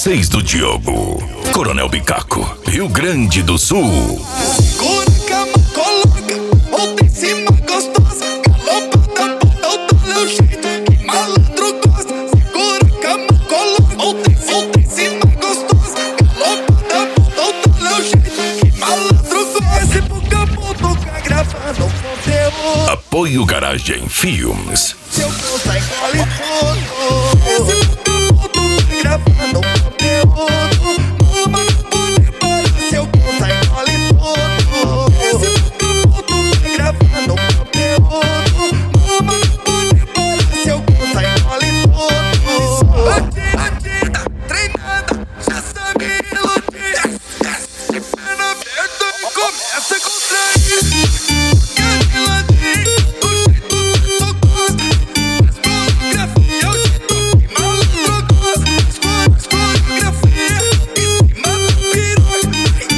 6 do Diogo. Coronel Bicaco, Rio Grande do Sul. Segura a cama, coloca, volta em cima gostosa. Galopada, bota o teu jeito, que malandro gosta. Segura a cama, coloca, volta em cima gostosa. Galopada, bota o teu jeito, que malandro gosta. Esse Bucamu toca gravando conteúdo. Apoio Garagem Filmes. Seu gosto é engole tudo. Esse Bucamu toca gravando conteúdo. Mama não pode parar, seu gosto é engole tudo. Esse Bucamu toca gravando conteúdo. Mama não pode parar, seu gosto é engole tudo. Batida, treinada, já sabe iludir. De perna aberta e começa a contrair.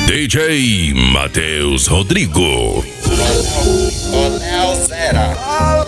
DJ Matheus Rodrigo. O Léo Zera.